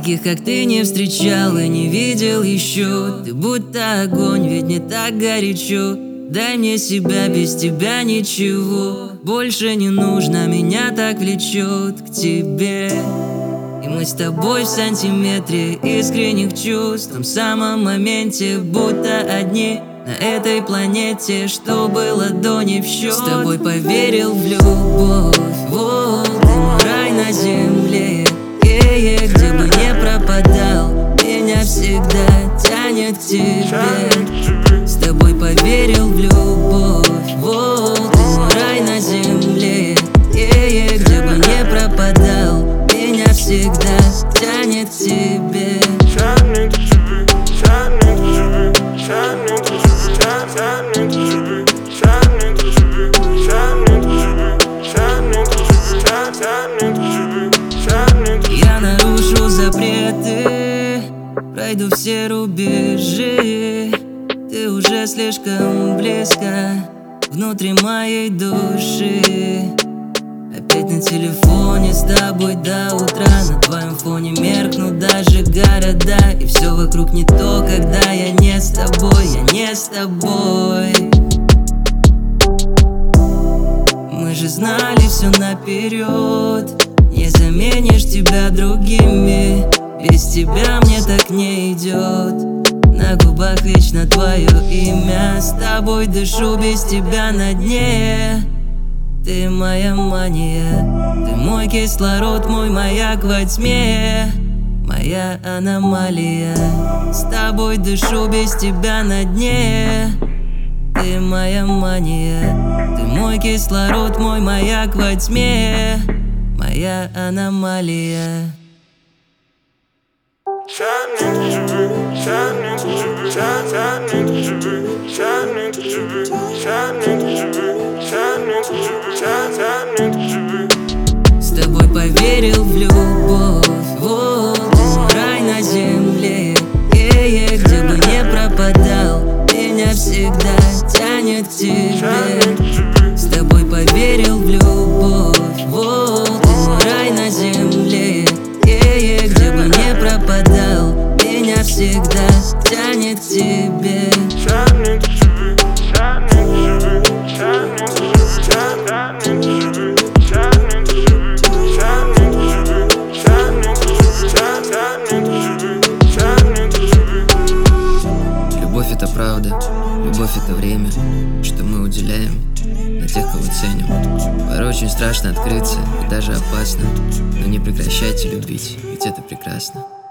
Таких, как ты, не встречал и не видел еще. Ты будто огонь, ведь не так горячо. Дай мне себя, без тебя ничего больше не нужно, меня так влечет к тебе. И мы с тобой в сантиметре искренних чувств, в том самом моменте, будто одни на этой планете. Что было до, не в счет. С тобой поверил в любовь, вот ты мой рай на земле. Где бы не пропадал, меня всегда тянет к тебе. С тобой поверил в любовь, вот ты мой рай на земле. Где бы не пропадал, меня всегда тянет к тебе. Я нарушу запреты, пройду все рубежи. Ты уже слишком близко внутри моей души. Опять на телефоне с тобой до утра. На твоем фоне меркнут даже города. И все вокруг не то, когда я не с тобой, я не с тобой. Мы же знали все наперед. Не заменишь тебя другими. Без тебя мне так не идет. На губах вечно твое имя. С тобой дышу, без тебя на дне. Ты моя мания, ты мой кислород, мой маяк во тьме. Моя аномалия. С тобой дышу, без тебя на дне. Ты моя мания, ты мой кислород, мой маяк во тьме. Моя аномалия. С тобой поверил в любовь, вот ты мой рай на земле. Где бы не пропадал, меня всегда тянет к тебе. С тобой поверил в любовь, вот ты мой рай на земле. Где бы не пропадал, меня всегда тянет к тебе. Любовь — это правда, любовь — это время, что мы уделяем на тех, кого ценим. Порой очень страшно открыться и даже опасно, но не прекращайте любить, ведь это прекрасно.